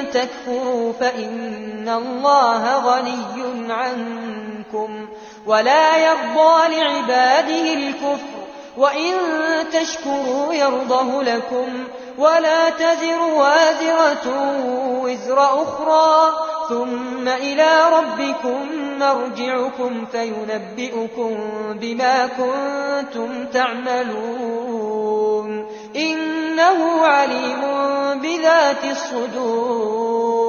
تكفروا فإن الله غني عنكم ولا يرضى لعباده الكفر وإن تشكروا يرضه لكم ولا تزر وازرة وزر أخرى ثم إلى ربكم مرجعكم فينبئكم بما كنتم تعملون إنه عليم بذات الصدور